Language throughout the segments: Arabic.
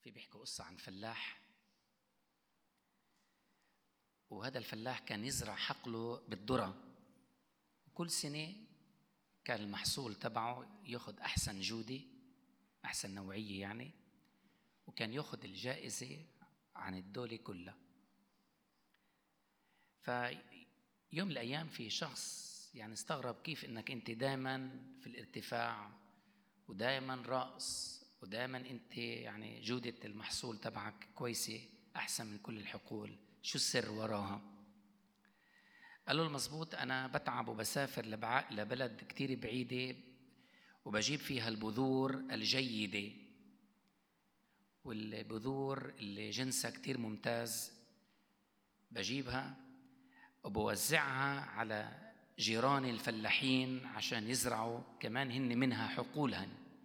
بيحكوا قصة عن فلاح، وهذا الفلاح كان يزرع حقله بالذرة. كل سنة كان المحصول تبعه ياخد أحسن جودة، أحسن نوعية يعني، وكان ياخد الجائزة عن الدولة كلها. فيوم من الأيام في شخص يعني استغرب كيف إنك أنت دائما في الارتفاع ودائما رأس ودائما أنت يعني جودة المحصول تبعك كويسة أحسن من كل الحقول، شو السر وراها؟ قالوا المزبوط أنا بتعب وبسافر لبلد كتير بعيدة وبجيب فيها البذور الجيدة، والبذور اللي جنسها كتير ممتاز بجيبها وبوزعها على جيران الفلاحين عشان يزرعوا كمان هن منها حقولهن.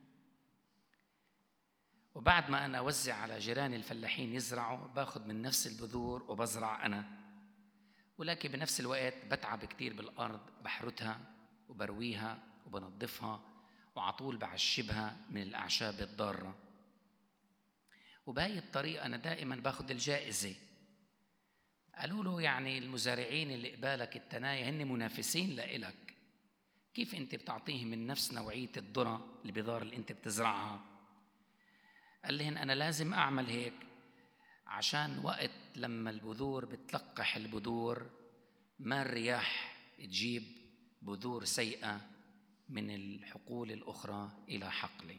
وبعد ما أنا أوزع على جيران الفلاحين يزرعوا باخد من نفس البذور وبزرع أنا، ولكن بنفس الوقت بتعب كتير بالأرض، بحرتها وبرويها وبنظفها وعطول بعشبها من الأعشاب الضارة، وبهاي الطريقة أنا دائما باخد الجائزة. قالوا له يعني المزارعين اللي قبالك التناية هن منافسين لإلك، كيف أنت بتعطيهم من نفس نوعية الذرة البذار اللي أنت بتزرعها؟ قال لهم أنا لازم أعمل هيك عشان وقت لما البذور بتلقح البذور ما الرياح تجيب بذور سيئة من الحقول الأخرى إلى حقلي.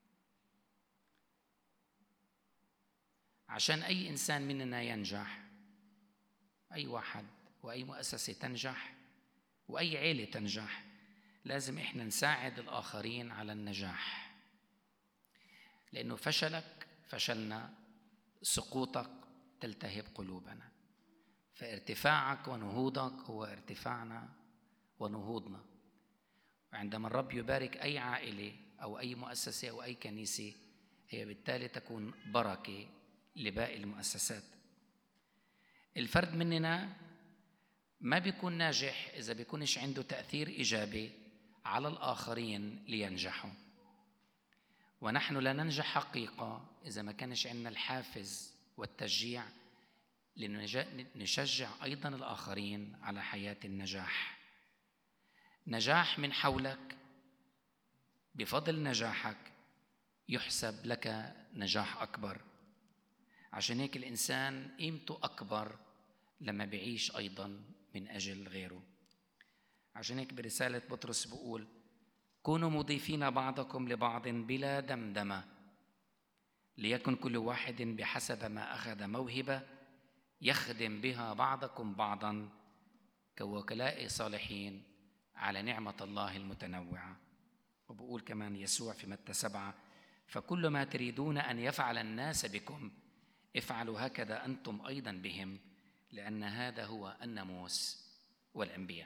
عشان أي إنسان مننا ينجح، أي واحد وأي مؤسسة تنجح وأي عيلة تنجح، لازم إحنا نساعد الآخرين على النجاح، لأنه فشلك فشلنا، سقوطك تلتهب قلوبنا، فارتفاعك ونهوضك هو ارتفاعنا ونهوضنا. وعندما الرب يبارك أي عائلة أو أي مؤسسة أو أي كنيسة، هي بالتالي تكون بركة لباقي المؤسسات. الفرد مننا ما بيكون ناجح إذا بيكونش عنده تأثير إيجابي على الآخرين لينجحوا، ونحن لا ننجح حقيقة إذا ما كانش عندنا الحافز والتشجيع لنشجع أيضا الآخرين على حياة النجاح. نجاح من حولك، بفضل نجاحك يحسب لك نجاح أكبر. عشان هيك الإنسان قيمته أكبر لما بيعيش أيضا من أجل غيره. عشان هيك برسالة بطرس بقول كونوا مضيفين بعضكم لبعض بلا دمدمة، ليكن كل واحد بحسب ما أخذ موهبة يخدم بها بعضكم بعضا كوكلاء صالحين على نعمة الله المتنوعة. وبقول كمان يسوع في متى 7 فكل ما تريدون أن يفعل الناس بكم افعلوا هكذا أنتم أيضا بهم، لأن هذا هو الناموس والأنبياء.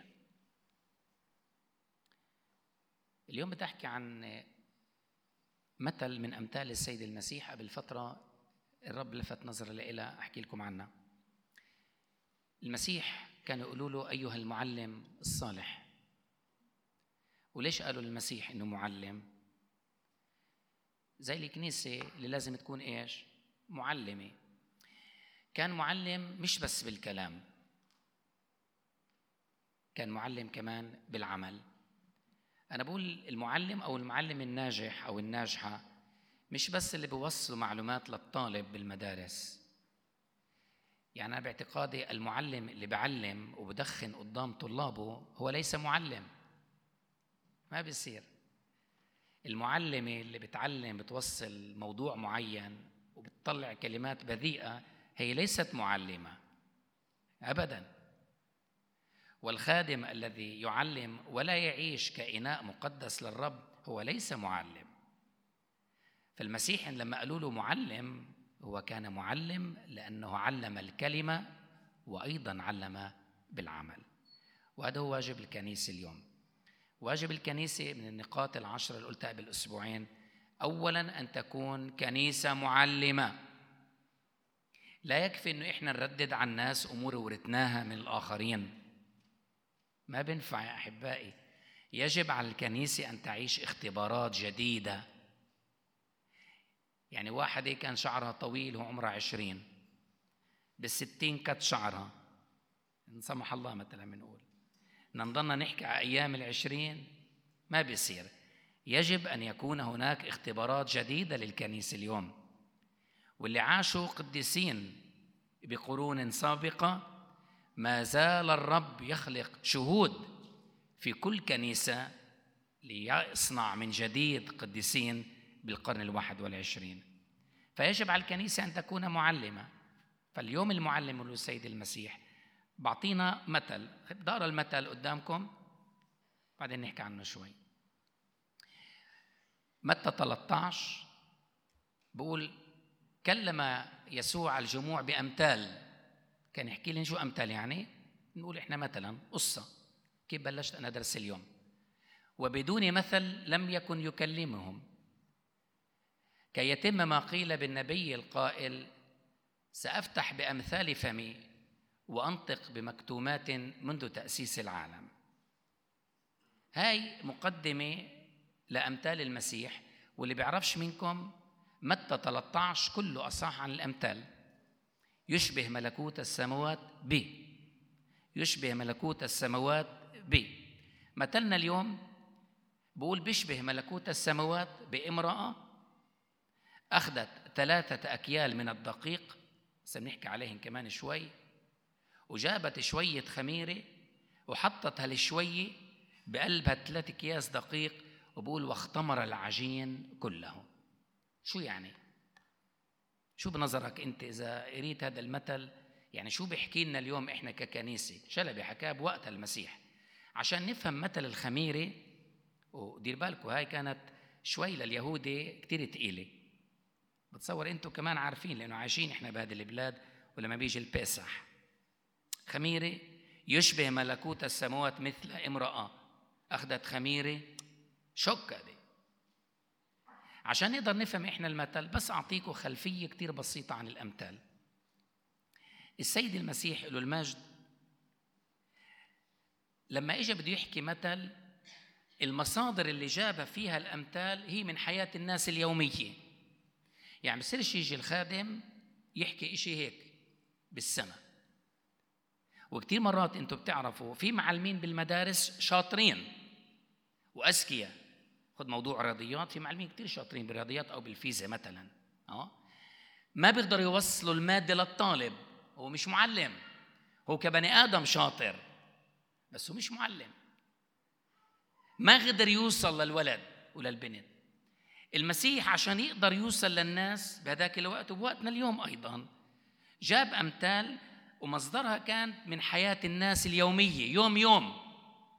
اليوم بدي أحكي عن مثل من أمثال السيد المسيح. قبل فترة الرب لفت نظر لإلها أحكي لكم عنها. المسيح كانوا يقولوا له أيها المعلم الصالح. وليش قالوا للمسيح إنه معلم؟ زي الكنيسة اللي لازم تكون إيش؟ معلمة. كان معلم مش بس بالكلام، كان معلم كمان بالعمل. أنا بقول المعلم أو المعلم الناجح أو الناجحة مش بس اللي بيوصلوا معلومات للطالب بالمدارس. يعني أنا باعتقادي المعلم اللي بعلم وبدخن قدام طلابه هو ليس معلم، ما بيصير. المعلمة اللي بتعلم بتوصل موضوع معين وبتطلع كلمات بذيئة هي ليست معلمة أبداً. والخادم الذي يعلم ولا يعيش كإناء مقدس للرب هو ليس معلم. فالمسيح لما قالوا له معلم، هو كان معلم لأنه علم الكلمة وأيضا علم بالعمل. وهذا هو واجب الكنيسة اليوم. واجب الكنيسة من النقاط 10 اللي قلتها بالأسبوعين: أولا أن تكون كنيسة معلمة. لا يكفي أنه إحنا نردد عن الناس أمور ورثناها من الآخرين، ما بنفع يا أحبائي. يجب على الكنيسة أن تعيش اختبارات جديدة. يعني واحدة كان شعرها طويل وعمرها 20، بال60 كت شعرها، إن سمح الله مثلا بنقول نضلنا نحكي على أيام 20، ما بيصير. يجب أن يكون هناك اختبارات جديدة للكنيسة اليوم. واللي عاشوا قديسين بقرون سابقة ما زال الرب يخلق شهود في كل كنيسة ليصنع من جديد قديسين بالقرن 21. فيجب على الكنيسة أن تكون معلمة. فاليوم المعلم هو السيد المسيح. بعطينا مثل، دار المثل قدامكم بعدين نحكي عنه شوي. متى 13 بقول كلم يسوع الجموع بأمثال. كان يحكي لنا شو أمثال يعني؟ نقول إحنا مثلا قصة كيف بلشت أنا أدرس اليوم، وبدون مثل لم يكن يكلمهم، كي يتم ما قيل بالنبي القائل سأفتح بأمثال فمي وأنطق بمكتومات منذ تأسيس العالم. هاي مقدمة لأمثال المسيح. واللي بيعرفش منكم متى 13 كله أصح عن الأمثال. يشبه ملكوت السماوات يشبه ملكوت السماوات مثلنا اليوم بقول بيشبه ملكوت السماوات بامرأة أخذت 3 أكيال من الدقيق، سنحكي عليهم كمان شوي، وجابت شوية خميرة وحطت هالشوية بقلبها 3 أكياس دقيق، وبقول واختمر العجين كله. شو يعني؟ شو بنظرك أنت إذا قريت هذا المثل؟ يعني شو بيحكي لنا اليوم إحنا ككنيسة؟ شلبي حكاه بوقت المسيح عشان نفهم مثل الخميرة. ودير بالكم هاي كانت شوي لليهودي كتير تقيلة، بتصور أنتم كمان عارفين لأنه عايشين إحنا بهذه البلاد. ولما بيجي البيسح خميرة يشبه ملكوت السماوات مثل امرأة أخذت خميرة. شوكة دي عشان نقدر نفهم إحنا المثل. بس أعطيكم خلفية كتير بسيطة عن الأمثال. السيد المسيح له المجد لما إجا بده يحكي مثل، المصادر اللي جابها فيها الأمثال هي من حياة الناس اليومية. يعني بصيرش يجي الخادم يحكي إشي هيك بالسماء. وكتير مرات أنتم بتعرفوا في معلمين بالمدارس شاطرين وأذكياء. خد موضوع الرياضيات، في معلمين كتير شاطرين بالرياضيات أو بالفيزياء مثلا، ما بيقدروا يوصلوا المادة للطالب. هو مش معلم، هو كبني آدم شاطر بس هو مش معلم. ما قدر يوصل للولد وللبنت. المسيح عشان يقدر يوصل للناس بهذاك الوقت وبوقتنا اليوم أيضا جاب أمثال، ومصدرها كان من حياة الناس اليومية يوم.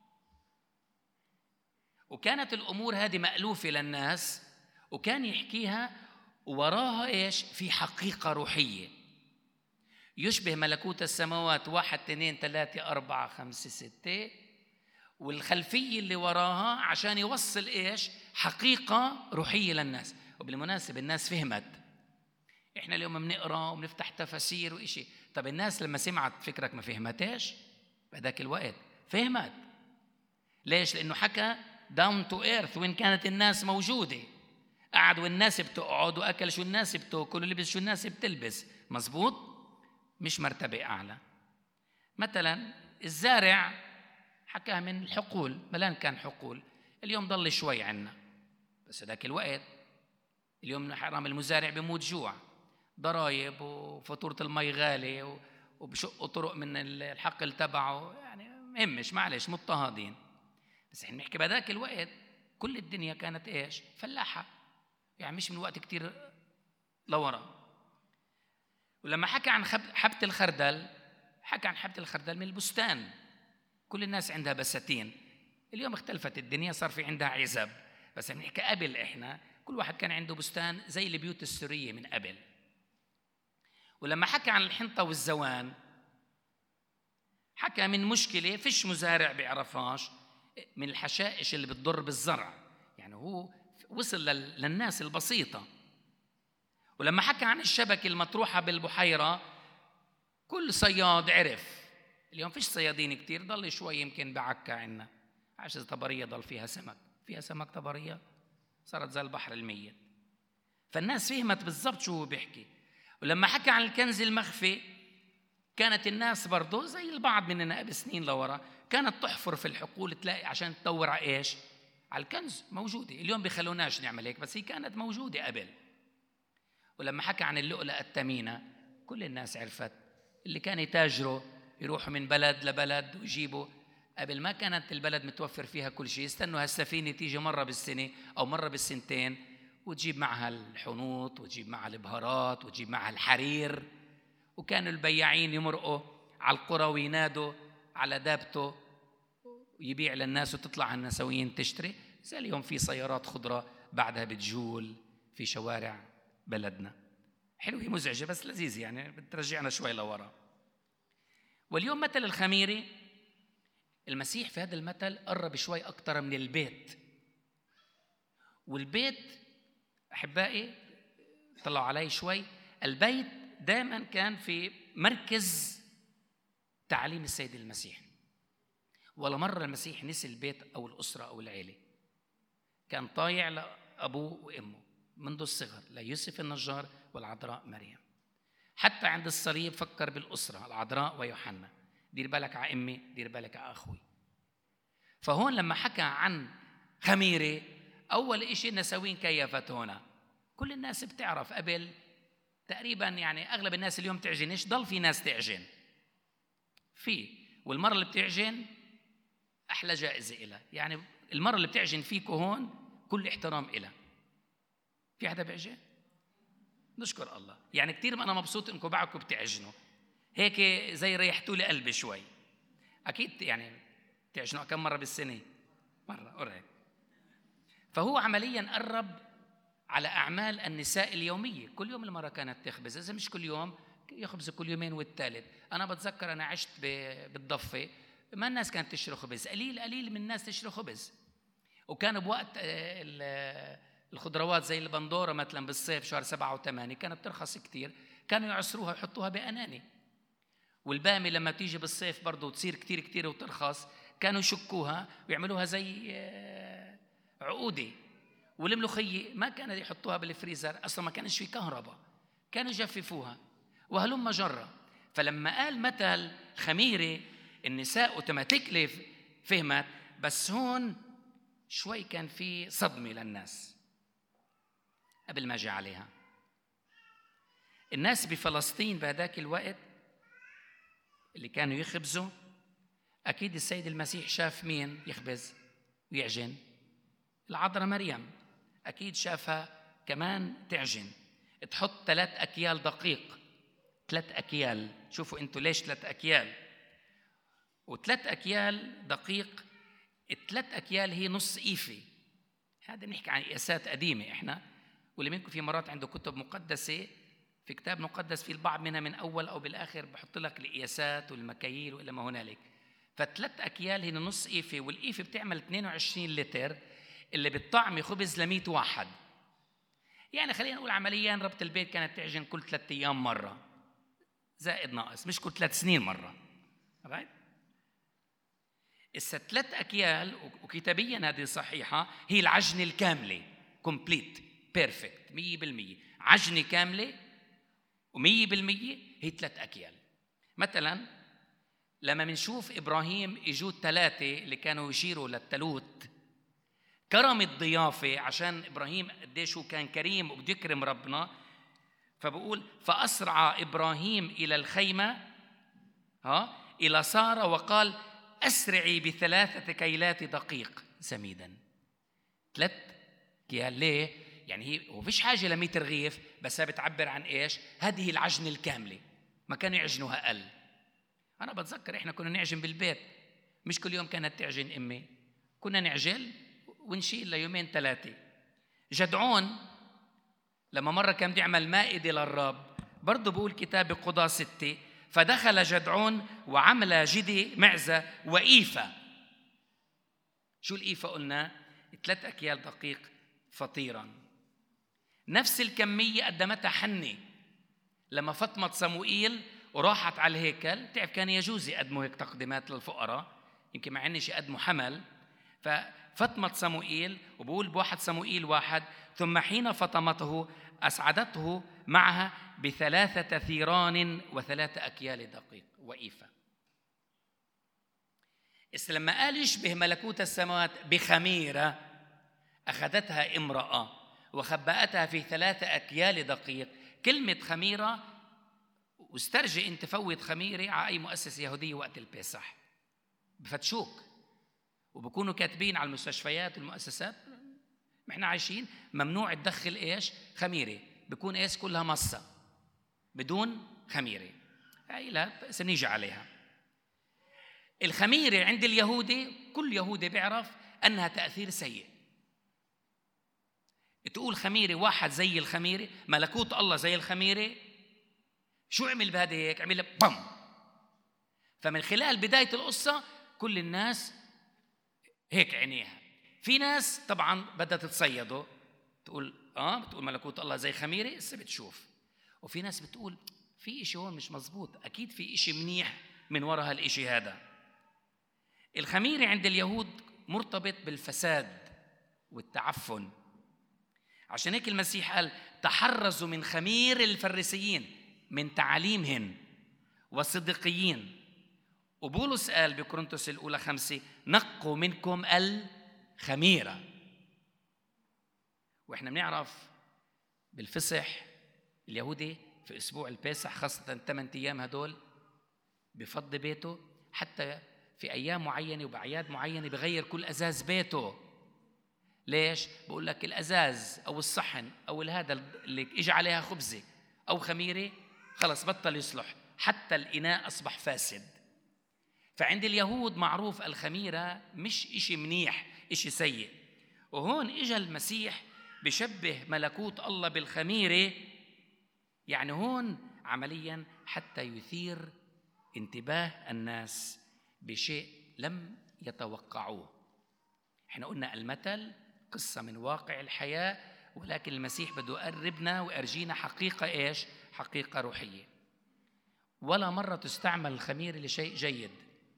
وكانت الأمور هذه مألوفة للناس، وكان يحكيها وراها إيش؟ في حقيقة روحية. يشبه ملكوت السماوات 1 2 3 4 5 6، والخلفية اللي وراها عشان يوصل إيش؟ حقيقة روحية للناس. وبالمناسبة الناس فهمت. إحنا اليوم بنقرأ وبنفتح تفاسير وإشي. طب الناس لما سمعت فكرك ما فهمتش؟ بهذاك الوقت فهمت. ليش؟ لأنه حكى down to earth وين كانت الناس موجودة. قعد والناس بتقعد، وأكل شو الناس بتأكل، ولبس شو الناس بتلبس. مزبوط؟ مش مرتبة أعلى. مثلا الزارع حكى من الحقول، ملان كان حقول. اليوم ضل شوي عنا، بس ذاك الوقت اليوم حرام المزارع بيموت جوع، ضرايب وفاتورة المي غالية وبشق طرق من الحقل تبعه. يعني مهمش، معلش مضطهدين. بس احنا نحكي بهذاك الوقت كل الدنيا كانت ايش؟ فلاحة. يعني مش من وقت كتير لورا. ولما حكى عن حبة الخردل، حكى عن حبة الخردل من البستان. كل الناس عندها بساتين. اليوم اختلفت الدنيا، صار في عندها عزب. بس بنحكي قبل احنا كل واحد كان عنده بستان زي البيوت السورية من قبل. ولما حكى عن الحنطة والزوان حكى من مشكلة فيش مزارع بيعرفهاش، من الحشائش اللي بتضر بالزرع. يعني هو وصل للناس البسيطة. ولما حكى عن الشبكة المطروحة بالبحيرة كل صياد عرف. اليوم فيش صيادين كتير، ضل شوي يمكن بعكا عنا. عشان طبرية ضل فيها سمك طبرية صارت زي البحر الميت. فالناس فهمت بالضبط شو هو بيحكي. ولما حكى عن الكنز المخفي كانت الناس برضو زي البعض مننا قبل سنين لورا كانت تحفر في الحقول تلاقي عشان تدور على إيش؟ على الكنز. موجودة اليوم، بيخلوناش نعمل هيك، بس هي كانت موجودة قبل. ولما حكى عن اللؤلؤة الثمينة كل الناس عرفت. اللي كانوا يتاجروا يروحوا من بلد لبلد ويجيبوا. قبل ما كانت البلد متوفر فيها كل شيء، استنوا هالسفينة تيجي مرة بالسنة أو مرة بالسنتين وتجيب معها الحنوط وتجيب معها البهارات وتجيب معها الحرير. وكانوا البياعين يمرقوا على القرى وينادوا على دابته ويبيع للناس وتطلع النسويين تشتري. زي اليوم في سيارات خضرة بعدها بتجول في شوارع بلدنا. حلوة مزعجة بس لذيذة، يعني بترجعنا شوي لورا. واليوم مثل الخميرة، المسيح في هذا المثل قرب شوي أكتر من البيت. والبيت أحبائي طلعوا علي شوي، البيت دائما كان في مركز تعليم السيد المسيح. ولا مرة المسيح نسي البيت أو الأسرة أو العيلة. كان طايع لأبوه وأمه منذ الصغر، ليوسف النجار والعذراء مريم. حتى عند الصليب فكر بالأسرة، العذراء ويوحنا. دير بالك على أمي، دير بالك على أخوي. فهون لما حكى عن خميرة، أول إشي نسوين كيفت هنا. كل الناس بتعرف قبل تقريبا، يعني أغلب الناس اليوم تعجن. إيش ضل في ناس تعجن في، والمرة اللي بتعجن أحلى جائزة إلها. يعني المرة اللي بتعجن فيكو هون كل احترام إلها. في حدا بيعجن؟ نشكر الله. يعني كتير أنا مبسوط إنكم بعدكم بتعجنوا هيك، زي ريحتوا لي قلبي شوي. أكيد يعني تعجنوا كم مرة بالسنة؟ مرة قريب. فهو عملياً قرب على أعمال النساء اليومية. كل يوم المرة كانت تخبز، إذا مش كل يوم يخبز كل يومين والثالث. أنا بتذكر أنا عشت بالضفة، ما الناس كانت تشتري خبز، قليل من الناس تشتري خبز. وكان بوقت الخضروات زي البندورة مثلا بالصيف شهر 7 و8 كانت ترخص كتير، كانوا يعصروها ويحطوها بأناني. والبامي لما تيجي بالصيف برضو تصير كتير وترخص، كانوا يشكوها ويعملوها زي عقودة. والملوخية ما كانوا يحطوها بالفريزر، أصلا ما كانش في كهرباء، كانوا يجففوها وهلم جرة. فلما قال مثل خميرة النساء اوتوماتيكلي فهمت، بس هون شوي كان في صدمة للناس قبل ما جاء عليها. الناس بفلسطين بهذاك الوقت اللي كانوا يخبزوا، أكيد السيد المسيح شاف مين يخبز ويعجن؟ العذراء مريم. أكيد شافها كمان تعجن، تحط 3 أكيال دقيق. 3 أكيال، شوفوا أنتوا ليش 3 أكيال و3 أكيال دقيق. 3 أكيال هي نص إيفي. هذا نحكي عن قياسات قديمة إحنا، واللي منكم في مرات عنده كتب مقدسة، في كتاب مقدس في البعض منها من أول أو بالآخر بحط لك القياسات والمكاييل وإلى ما هنالك. ف3 أكيال هي نص إيفي، والإيفي بتعمل 22 لتر اللي بتطعمي خبز ل100 واحد. يعني خلينا نقول عملياً ربط البيت كانت تعجن كل 3 أيام مرة زائد ناقص، مش كل 3 سنين مرة. إسا 3 أكيال، وكتابياً هذه صحيحة، هي العجنة الكاملة complete perfect 100%. عجنة كاملة و100% هي 3 أكيال. مثلاً لما منشوف إبراهيم إجوا 3 اللي كانوا يشيروا للتلوت كرم الضيافة، عشان إبراهيم قديش هو كان كريم وبده يكرم ربنا. فبقول فأسرع إبراهيم إلى الخيمة إلى سارة وقال أسرعي ب3 كيلات دقيق سميدا. 3 كيال. ليه؟ يعني هو فيش حاجة ل100 رغيف، بس بتعبر عن إيش؟ هذه العجنة الكاملة. ما كانوا يعجنوها أقل. أنا بتذكر إحنا كنا نعجن بالبيت، مش كل يوم كانت تعجن أمي، كنا نعجل ونشيل ليومين 3. جدعون لما مرة كان بده يعمل مائدة للرب، برضو بقول كتاب قضاة 6، فدخل جدعون وعمل جدي معزة وإيفة. شو الإيفة قلنا؟ 3 أكيال دقيق فطيرا. نفس الكمية قدمتها حنة لما فاطمة صموئيل وراحت على الهيكل. تعرف كان يجوز يقدموا هيك تقديمات للفقراء، يمكن ما عنش يقدموا حمل. ففاطمة صموئيل، وبقول بواحد صموئيل 1، ثم حين فطمته أسعدته معها ب3 ثيران و3 أكيال دقيق وإيفا. لما قال يشبه ملكوت السماوات بخميرة أخذتها امرأة وخبأتها في 3 أكيال دقيق. كلمة خميرة، واسترجي أنت فوت خميرة على أي مؤسسة يهودية وقت البيسح بفتشوك وبكونوا كاتبين على المستشفيات والمؤسسات احنا عايشين ممنوع تدخل ايش؟ خميرة. بيكون ايش؟ كلها مصة بدون خميرة. هاي لا سنيجي عليها. الخميرة عند اليهودي كل يهودي بيعرف أنها تأثير سيء. تقول خميرة واحد زي الخميرة، ملكوت الله زي الخميرة، شو عمل بهذا هيك؟ عمل بام. فمن خلال بداية القصة كل الناس هيك عينيها. في ناس طبعا بدها تتصيده تقول بتقول ملكوت الله زي خميرة، هسه بتشوف. وفي ناس بتقول في إشي هون مش مزبوط، أكيد في إشي منيح من وراء هالإشي هذا. الخميرة عند اليهود مرتبط بالفساد والتعفن. عشان هيك المسيح قال تحرزوا من خمير الفريسيين من تعاليمهن والصديقيين. وبولس قال بكورنثوس الأولى 5 نقوا منكم الخميرة. وإحنا بنعرف بالفصح اليهودي في أسبوع البيسح خاصة 8 أيام هدول بفضي بيته، حتى في أيام معينة وبأعياد معينة بغير كل أزاز بيته. ليش؟ بقول لك الأزاز أو الصحن أو هذا اللي إجا عليها خبزة أو خميرة خلص بطل يصلح، حتى الإناء أصبح فاسد. فعند اليهود معروف الخميرة مش إشي منيح، إشي سيء. وهون إجا المسيح بشبه ملكوت الله بالخميرة، يعني هون عملياً حتى يثير انتباه الناس بشيء لم يتوقعوه. احنا قلنا المثل قصة من واقع الحياة، ولكن المسيح بده يقربنا ويرجينا حقيقة إيش؟ حقيقة روحية. ولا مرة تستعمل الخميرة لشيء جيد،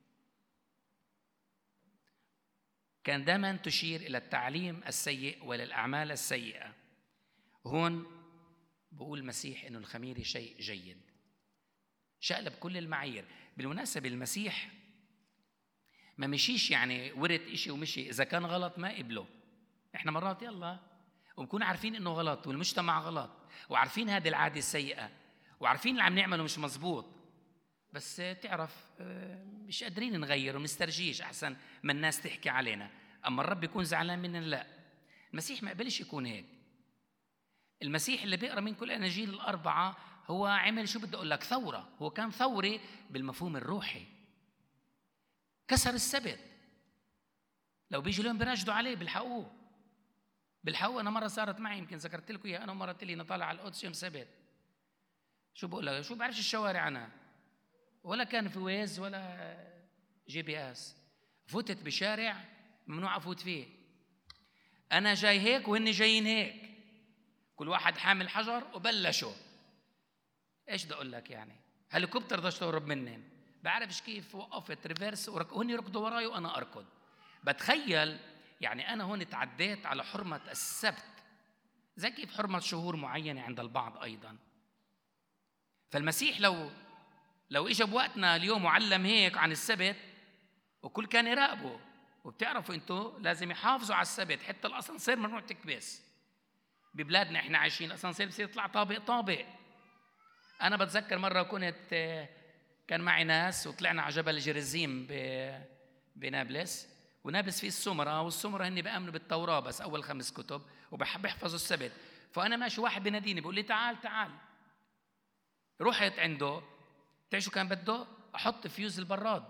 كان دائما تشير إلى التعليم السيء وللأعمال السيئة. هون بقول المسيح إنه الخميرة شيء جيد، شقلب كل المعايير. بالمناسبة المسيح ما مشيش يعني ورد إشي ومشي، إذا كان غلط ما قبله. إحنا مرات يلا ونكون عارفين إنه غلط والمجتمع غلط وعارفين هذه العادة السيئة وعارفين اللي عم نعمله مش مزبوط، بس تعرف مش قادرين نغير ومسترجيش أحسن ما الناس تحكي علينا. أما الرب يكون زعلان مننا لا، المسيح ما قبلش يكون هيك. المسيح اللي بيقرأ من كل الأناجيل الأربعة هو عمل شو بدي أقول لك؟ ثورة. هو كان ثوري بالمفهوم الروحي، كسر السبت. لو بيجي اليوم بيراجدوا عليه بالحقوه. أنا مرة صارت معي يمكن ذكرت لكم إياها، أنا مرة قلت لي نطالع على القدس يوم سبت، شو بقول لك؟ شو بعرفش الشوارع أنا، ولا كان في ويز ولا GPS. فتت بشارع ممنوع أفوت فيه، أنا جاي هيك وهن جايين هيك، كل واحد حامل حجر وبلشوا. إيش بدي أقول لك يعني؟ هليكوبتر ضل تهرب منن، بعرفش كيف وقفت ريفيرس وهن يركضوا وراي وأنا أركض. بتخيل يعني أنا هون تعديت على حرمة السبت، زي كيف حرمة شهور معينة عند البعض أيضا. فالمسيح لو إجا بوقتنا اليوم وعلم هيك عن السبت وكل كان يراقبه. وبتعرفوا أنتوا لازم يحافظوا على السبت، حتى الأسانسير ممنوع تكبس. ببلادنا إحنا عايشين الأسانسير بصير يطلع طابق طابق. أنا بتذكر مرة كان معي ناس وطلعنا على جبل جرزيم بنابلس، ونابلس فيه السمرة، والسمرة هن بيأمنوا بالتوراة بس أول 5 كتب وبحب يحفظوا السبت. فأنا ماشي واحد بناديني بيقول لي تعال. رحت عنده، تعرف شو كان بده؟ أحط فيوز البراد.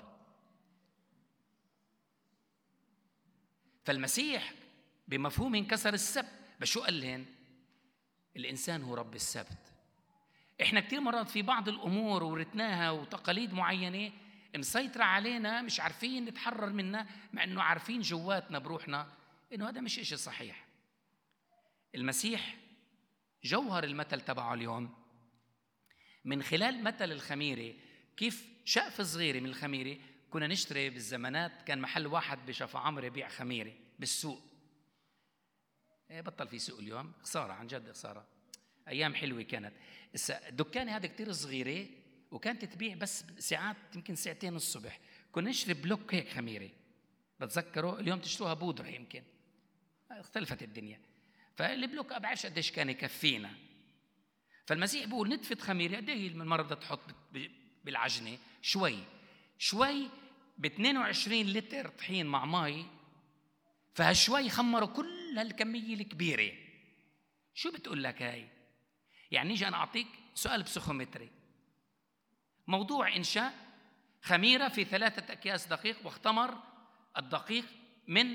فالمسيح بمفهوم انكسر السبت، بس شو قال لهم؟ الإنسان هو رب السبت. إحنا كتير مرات في بعض الأمور ورثناها وتقاليد معينة مسيطرة علينا، مش عارفين نتحرر منها، مع إنه عارفين جواتنا بروحنا إنه هذا مش إشي صحيح. المسيح جوهر المثل تبعه اليوم من خلال مثل الخميرة، كيف شقفة صغيرة من الخميرة. كنا نشتري بالزمانات، كان محل واحد بشفا عمرو يبيع خميرة بالسوق، بطل في سوق اليوم، خسارة عن جد خسارة. أيام حلوة كانت. الدكانة هذا كتير صغيرة وكانت تبيع بس ساعات، يمكن ساعتين الصبح. كنا نشتري بلوك هيك خميرة، بتذكره. اليوم تشتروها بودرة، يمكن اختلفت الدنيا. فالبلوك بعرفش قديش كان يكفينا. فالمسيح بيقول نتفة خميرة قد ايه المرة بدها تحط بالعجنة؟ شوي ب 22 لتر طحين مع مي، فهالشوي خمروا كل هالكمية الكبيرة. شو بتقول لك هاي؟ يعني نيجي أنا أعطيك سؤال بسيخومتري. موضوع إنشاء خميرة في 3 أكياس دقيق، واختمر الدقيق من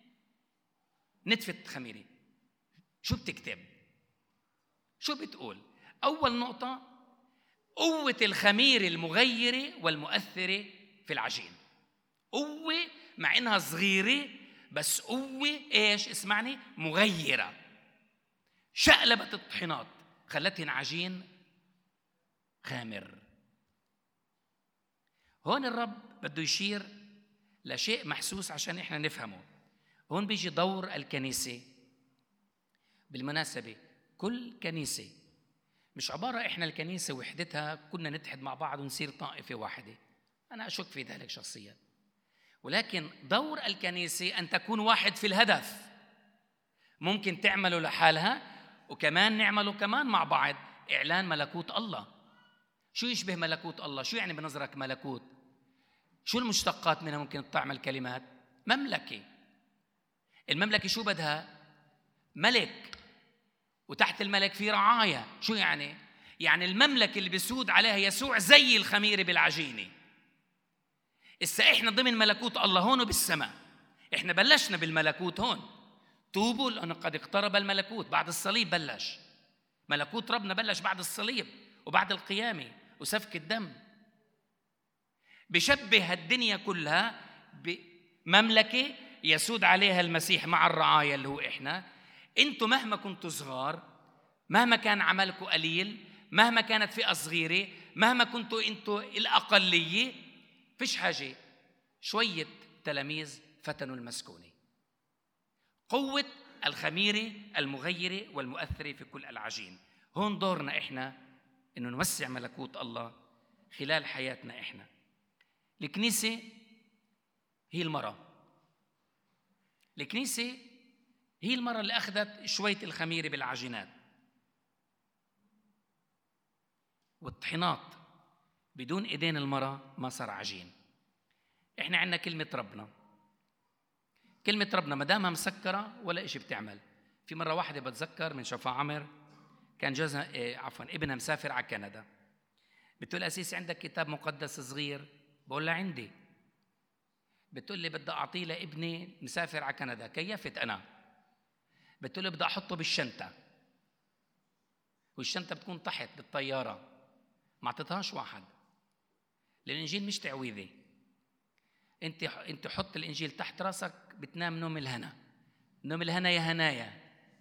نتفة خميرة. شو بتكتب؟ شو بتقول؟ أول نقطة، قوة الخميرة المغيرة والمؤثرة في العجين. قوة مع إنها صغيرة، بس قوة إيش؟ اسمعني، مغيرة. شقلبت الطحينات، خلتهن عجين خامر. هون الرب بده يشير لشيء محسوس عشان إحنا نفهمه. هون بيجي دور الكنيسة. بالمناسبة كل كنيسة مش عبارة إحنا الكنيسة وحدتها كنا نتحد مع بعض ونصير طائفة واحدة، أنا أشك في ذلك شخصيا. ولكن دور الكنيسة أن تكون واحد في الهدف. ممكن تعمله لحالها وكمان نعمله كمان مع بعض. إعلان ملكوت الله. شو يشبه ملكوت الله؟ شو يعني بنظرك ملكوت؟ شو المشتقات منها؟ ممكن تعمل كلمات مملكة. المملكة شو بدها؟ ملك، وتحت الملك في رعاية. شو يعني؟ يعني المملكة اللي بيسود عليها يسوع زي الخميرة بالعجينة. إسا إحنا ضمن ملكوت الله هون وبالسماء. إحنا بلشنا بالملكوت هون. توبوا لأنه قد اقترب الملكوت. بعد الصليب بلش ملكوت ربنا، بلش بعد الصليب وبعد القيامة وسفك الدم. بشبه الدنيا كلها بمملكة يسود عليها المسيح مع الرعاية اللي هو إحنا. أنتوا مهما كنتوا صغار، مهما كان عملكم قليل، مهما كانت فئة صغيرة، مهما كنتوا أنتوا الأقلية، فيش حاجة، شوية تلاميذ فتنوا المسكونة. قوة الخميرة المغيرة والمؤثرة في كل العجين. هون دورنا إحنا إنه نوسع ملكوت الله خلال حياتنا إحنا. الكنيسة هي المرأة. الكنيسة هي المرأة اللي أخذت شوية الخميرة بالعجينات والطحينات. بدون إيدين المرأة ما صار عجين. إحنا عندنا كلمة ربنا. كلمة ربنا ما دامها مسكرة ولا إشي بتعمل. في مرة واحدة بتذكر من شفا عمر، كان جوزها ابنها مسافر على كندا. بتقول أسيس عندك كتاب مقدس صغير؟ بقول لها عندي. بتقول لي بدي أعطيه لابني مسافر على كندا. كيفت أنا؟ بتقول لي بدي أحطه بالشنطة، والشنطة بتكون تحت بالطيارة. ما أعطيتهاش واحد. الإنجيل مش تعويذة. أنت حط الإنجيل تحت راسك بتنام نوم الهنا. نوم الهنا يا هنايا.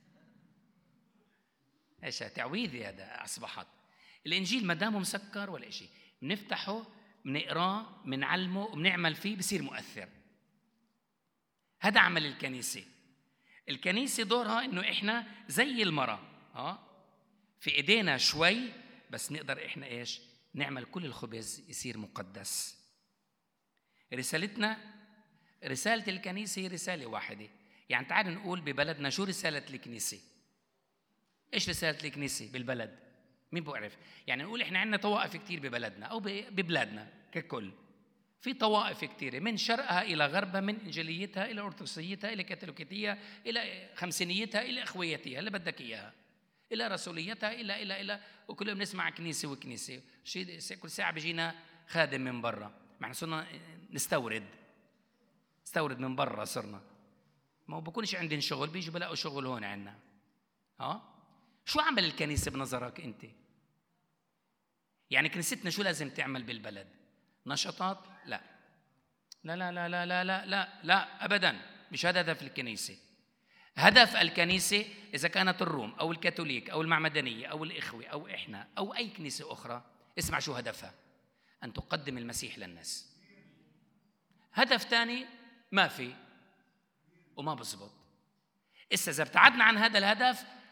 إيش تعويذة هذا أصبحت. الإنجيل ما دامه مسكر ولا إشي، بنفتحه بنقراه بنعلمه وبنعمل فيه بصير مؤثر. هذا عمل الكنيسة. الكنيسة دورها إنه إحنا زي المرأة في إيدينا شوي، بس نقدر إحنا إيش نعمل كل الخبز يصير مقدس. رسالتنا، رسالة الكنيسة هي رسالة واحدة. يعني تعال نقول ببلدنا شو رسالة الكنيسة. إيش رسالة الكنيسة بالبلد؟ مين بيعرف؟ يعني نقول إحنا عندنا طوائف كتير ببلدنا أو ببلادنا ككل. في طوائف كتيرة من شرقها إلى غربها، من إنجيليتها إلى أرثوذكسيتها إلى كاثوليكيتها إلى خمسينيتها إلى إخويتها اللي بدك إياها، إلى رسوليتها إلى وكلهم نسمع كنيسة وكنيسة. كل ساعة بيجينا خادم من برا. ما احنا صرنا نستورد من برا صرنا. ما بكونش عندنا شغل، بيجوا بلاقوا شغل هون عنا. شو عمل الكنيسة بنظرك أنت؟ يعني كنيستنا شو لازم تعمل بالبلد؟ نشاطات؟ لا لا لا لا لا لا لا لا, لا أبدا. مش هذا هدف الكنيسة. هدف الكنيسة إذا كانت الروم أو الكاثوليك أو المعمدانية أو الإخوة أو إحنا أو أي كنيسة أخرى، اسمع شو هدفها: أن تقدم المسيح للناس. هدف تاني ما في وما بزبط. إذا ابتعدنا عن هذا الهدف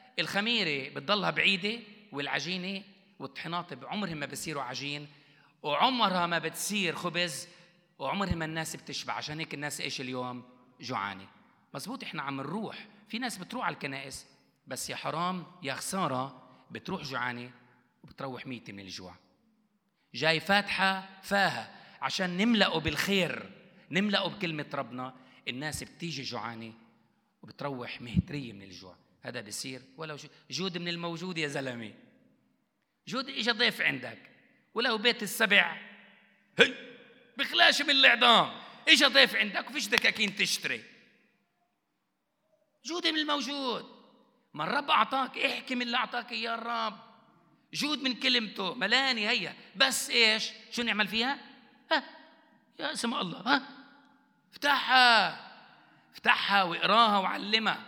الخميرة بتضلها بعيدة، والعجينة والطحينات عمرهم ما بصيروا عجين، وعمرها ما بتصير خبز، وعمرها ما الناس بتشبع. عشان هيك الناس إيش اليوم؟ جوعانة. مزبوط، إحنا عم نروح، في ناس بتروح على الكنائس، بس يا حرام يا خسارة بتروح جوعانة وبتروح ميتة من الجوع. جاي فاتحة فاها عشان نملأه بالخير، نملأه بكلمة ربنا، الناس بتيجي جوعانة وبتروح مهترية من الجوع. هذا بيصير ولو جود من الموجود يا زلمة. جود إجا ضيف عندك، ولو بيت السبع هي بخلاش من الإعدام، إجا ضيف عندك وفيش دكاكين تشتري. جود من الموجود. ما الرب أعطاك، احكي من اللي أعطاك إياه الرب. جود من كلمته ملاني هي، بس إيش شو نعمل فيها؟ ها يا اسم الله، ها افتحها واقراها وعلمها.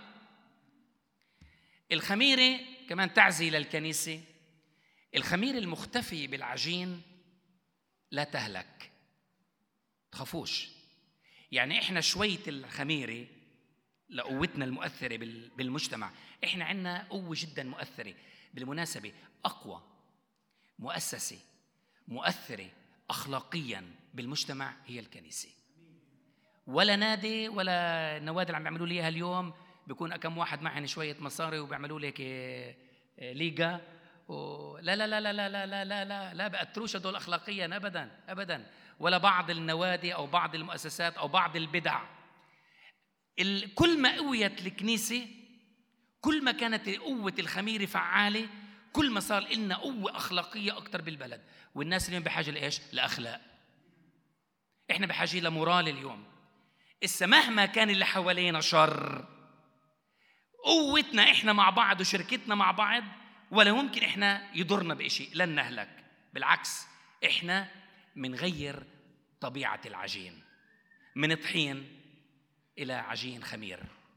الخميرة كمان تعزي للكنيسة. الخميرة المختفية بالعجين لا تهلك، تخافوش. يعني إحنا شوية الخميرة لقوتنا المؤثرة بالمجتمع. إحنا عنا قوة جدا مؤثرة. بالمناسبة أقوى مؤسسة مؤثرة أخلاقيا بالمجتمع هي الكنيسة. ولا نادي ولا النوادي اللي عم يعملوا لي اياها اليوم بيكون كم واحد معهم شويه مصاري وبيعملوا لك ليغا لا لا لا لا لا لا لا لا لا لا بأثروش هدول اخلاقيا ابدا ابدا. ولا بعض النوادي او بعض المؤسسات او بعض البدع. كل ما قويت الكنيسه، كل ما كانت قوه الخميره فعاله، كل ما صار لنا قوه اخلاقيه اكثر بالبلد. والناس اليوم بحاجه لايش؟ لاخلاق. احنا بحاجه لمورال اليوم. إسا مهما كان اللي حوالينا شر، قوتنا إحنا مع بعض وشركتنا مع بعض ولا ممكن إحنا يضرنا بإشي، لن نهلك. بالعكس، إحنا منغير طبيعة العجين من طحين إلى عجين خمير.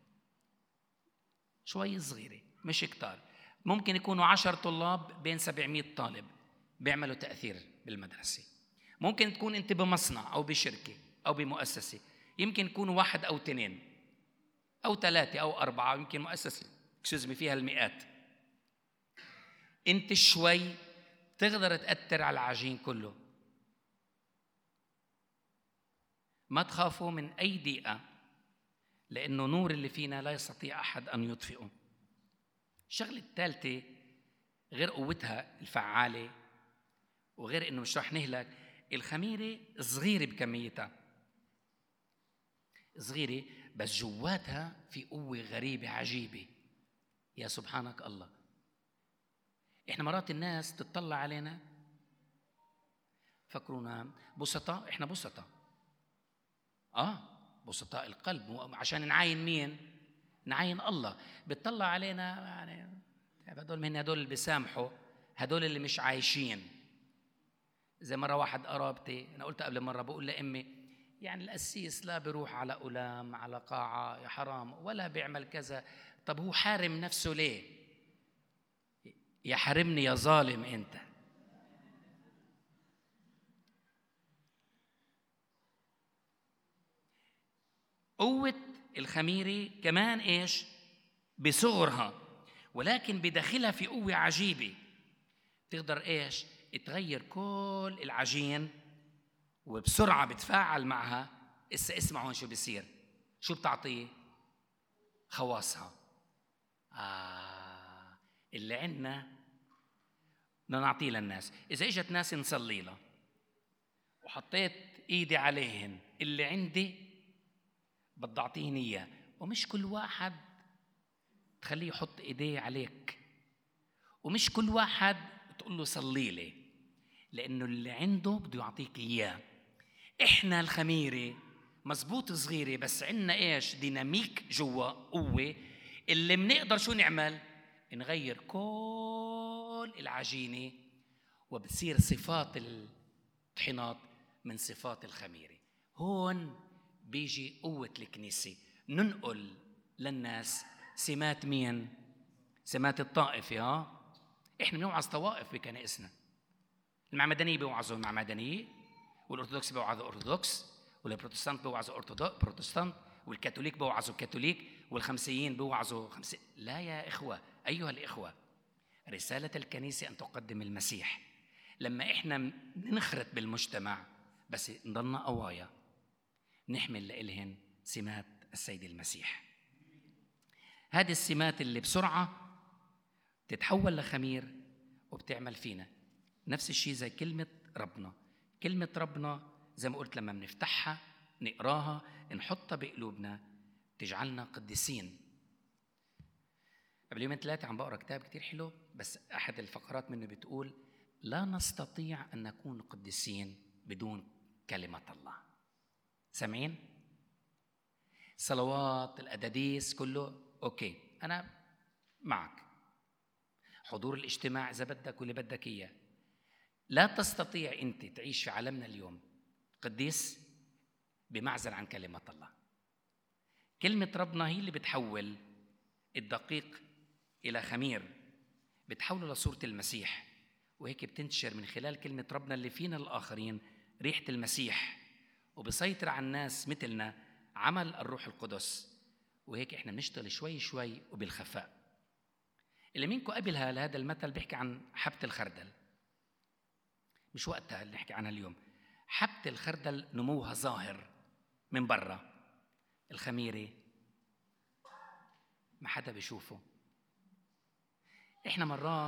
شوي صغيرة مش كتار، ممكن يكونوا 10 طلاب بين 700 طالب بيعملوا تأثير بالمدرسة. ممكن تكون أنت بمصنع أو بشركة أو بمؤسسة، يمكن يكونوا 1 أو 2 أو 3 أو 4، يمكن مؤسسة فيها المئات. أنت شوي تقدر تأثر على العجين كله. ما تخافوا من أي ضيقة، لأنه نور اللي فينا لا يستطيع أحد أن يطفئه. الشغلة الثالثة غير قوتها الفعالة وغير إنه مش رح نهلك، الخميرة صغيرة بكميتها، صغيرة بس جواتها في قوة غريبة عجيبة. يا سبحانك الله. إحنا مرات الناس تطلع علينا فكرونا بسطاء. إحنا بسطاء، بسطاء القلب، عشان نعاين مين؟ نعاين الله. بتطلع علينا يعني هدول من هدول اللي بيسامحوا، هدول اللي مش عايشين. زي مرة واحد قرابتي، أنا قلت قبل مرة، بقول لأمي يعني القسيس لا بيروح على أولام على قاعة يا حرام ولا بيعمل كذا. طب هو حارم نفسه ليه؟ يا حرمني يا ظالم أنت. قوة الخميرة كمان إيش؟ بصغرها، ولكن بداخلها في قوة عجيبة تقدر إيش؟ تغير كل العجين وبسرعة بتفاعل معها. اسمعوا شو بيصير، شو بتعطيه؟ خواصها. اللي عندنا بدنا نعطيه للناس. إذا إجت ناس نصلي لها وحطيت إيدي عليهن، اللي عندي بدي أعطيهن إياه. ومش كل واحد تخليه يحط إيديه عليك، ومش كل واحد تقول له صلي لي، لأنه اللي عنده بده يعطيك إياه. إحنا الخميرة مزبوط صغيرة، بس عنا إيش؟ ديناميك جوا، قوة اللي منقدر شو نعمل؟ نغير كل العجينة وبتصير صفات الطحينات من صفات الخميرة. هون بيجي قوة الكنيسة، ننقل للناس سمات مين؟ سمات الطائفة. إحنا بنوعظ طوائف بكنائسنا. المعمدانية بيوعظوا المعمدانية، والأرثوذكس بيوعظوا أرثوذكس، والبروتستانت بيوعظوا بروتستانت، والكاثوليك بيوعظوا كاثوليك، والخمسيين بيوعظوا خمسين. لا يا إخوة، أيها الإخوة، رسالة الكنيسة أن تقدم المسيح. لما إحنا ننخرط بالمجتمع بس نضلنا قوايا، نحمل لإلهن سمات السيد المسيح. هذه السمات اللي بسرعة تتحول لخمير وبتعمل فينا نفس الشيء زي كلمة ربنا. كلمة ربنا زي ما قلت لما بنفتحها نقراها نحطها بقلوبنا تجعلنا قديسين. قبل يومين 3 عم بقرأ كتاب كتير حلو، بس أحد الفقرات منه بتقول لا نستطيع أن نكون قديسين بدون كلمة الله. سامعين؟ صلوات الأداديس كله أوكي، أنا معك. حضور الاجتماع إذا بدك واللي بدك إياه. لا تستطيع أنت تعيش في عالمنا اليوم قديس بمعزل عن كلمة الله. كلمة ربنا هي اللي بتحول الدقيق إلى خمير، بتحوله لصورة المسيح، وهيك بتنتشر من خلال كلمة ربنا اللي فينا الآخرين ريحة المسيح، وبسيطر على الناس مثلنا عمل الروح القدس. وهيك إحنا بنشتغل شوي شوي وبالخفاء. اللي منكم قبلها لهذا المثل بيحكي عن حبة الخردل، مش وقتها اللي نحكي عنها اليوم. حبة الخردل نموها ظاهر من برا، الخميرة ما حدا بيشوفه. إحنا مرات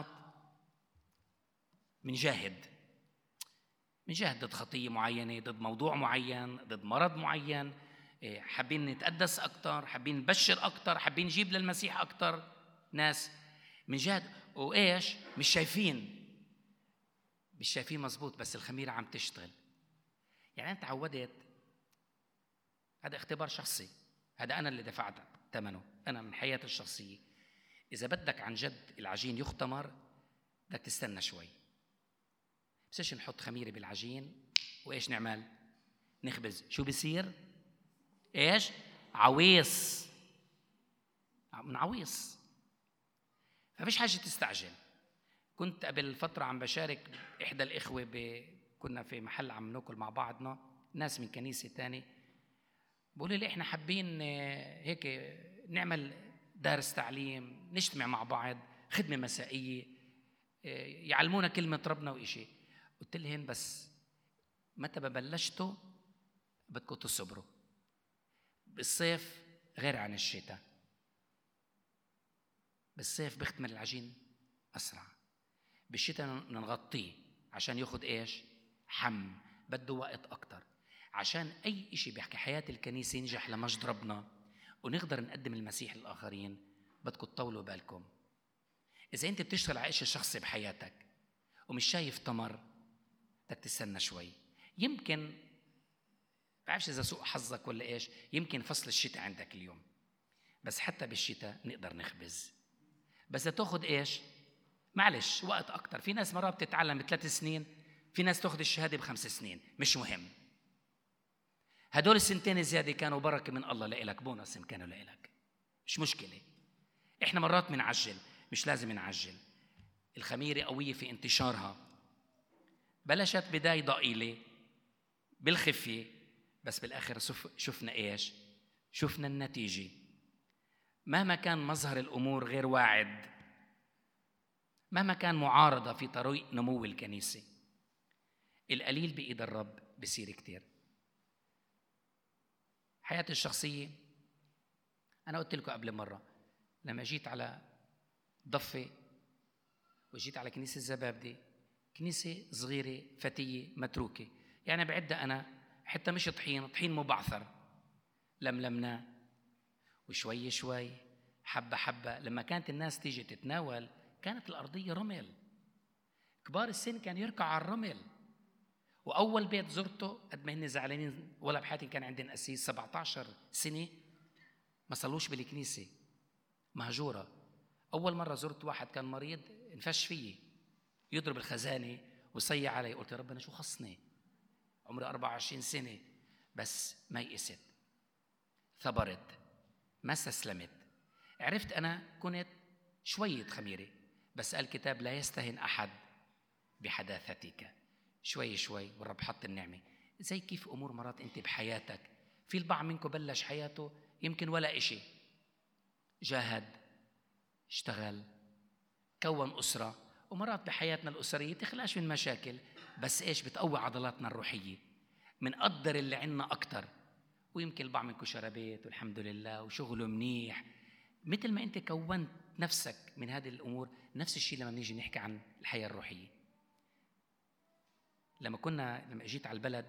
منجاهد ضد خطية معينة، ضد موضوع معين، ضد مرض معين، حابين نتقدس أكتر، حابين نبشر أكتر، حابين نجيب للمسيح أكتر ناس. منجاهد وإيش مش شايفين مزبوط، بس الخميرة عم تشتغل. يعني أنت عودت، هذا اختبار شخصي، هذا أنا اللي دفعت ثمنه، أنا من حياتي الشخصية. إذا بدك عن جد العجين يختمر بدك تستنى شوي. بس نحط خميرة بالعجين وإيش نعمل؟ نخبز. شو بيصير؟ إيش؟ عويص، من عويص. فمش حاجة تستعجل. كنت قبل فترة عم بشارك إحدى الإخوة كنا في محل عم ناكل مع بعضنا، ناس من كنيسة تاني بقولوا لي إحنا حابين هيك نعمل دارس تعليم، نجتمع مع بعض، خدمة مسائية، يعلمونا كلمة ربنا وإشي. قلت لهم بس متى ببلشتوا بدكم تصبروا. بالصيف غير عن الشتاء، بالصيف بيختمر العجين أسرع، بالشتاء نغطيه عشان ياخد إيش؟ حم، بده وقت أكتر. عشان أي إشي بيحكي حياة الكنيسة ينجح لمجد ربنا ونقدر نقدم المسيح للآخرين بدكم تطولوا بالكم. إذا أنت بتشتغل على إشي شخصي بحياتك ومش شايف تمر بدك تستنى شوي. يمكن بعرفش إذا سوء حظك ولا إيش، يمكن فصل الشتاء عندك اليوم، بس حتى بالشتاء نقدر نخبز، بس تاخد إيش؟ معلش وقت أكتر. في ناس مرات بتتعلم ب3 سنين، في ناس تاخد الشهادة ب5 سنين، مش مهم. هدول السنتين زيادة كانوا بركة من الله لإلك، بونص كانوا لإلك، مش مشكلة. إحنا مرات منعجل، مش لازم نعجل. الخميرة قوية في انتشارها، بلشت بداية ضئيلة بالخفية، بس بالآخر شفنا إيش؟ شفنا النتيجة. مهما كان مظهر الأمور غير واعد، مهما كان معارضة في طريق نمو الكنيسة، القليل بإيد الرب بصير كتير. حياتي الشخصية أنا قلت لكم قبل مرة، لما جيت على ضفة وجيت على كنيسة الزبابدة، كنيسة صغيرة فتية متروكة، يعني بعدها أنا حتى مش طحين مبعثر، لملمناه وشوي شوي حبة حبة. لما كانت الناس تيجي تتناول كانت الأرضية رمل، كبار السن كان يركع على الرمل. وأول بيت زرته قد ما هن زعلانين، ولا بحياتي كان عندنا أسيس 17 سنة ما صلوش بالكنيسة، مهجورة. أول مرة زرت واحد كان مريض انفش فيه، يضرب الخزانة ويصيح علي. قلت يا رب أنا شو خصني، عمري 24 سنة، بس ما يئست، ثبرت، ما استسلمت. عرفت أنا كنت شوية خميرة، بس قال الكتاب لا يستهن أحد بحداثتك. شوي شوي والرب حط النعمة. زي كيف أمور مرات أنت بحياتك، في البعض منكم بلش حياته يمكن ولا إشي، جاهد، اشتغل، كون أسرة، ومرات بحياتنا الأسرية تخلاش من مشاكل، بس إيش بتقوي عضلاتنا الروحية، منقدر اللي عنا أكتر. ويمكن البعض منكم شربيت والحمد لله وشغله منيح، مثل ما أنت كونت نفسك من هذه الأمور. نفس الشيء لما نيجي نحكي عن الحياة الروحية. لما اجيت على البلد،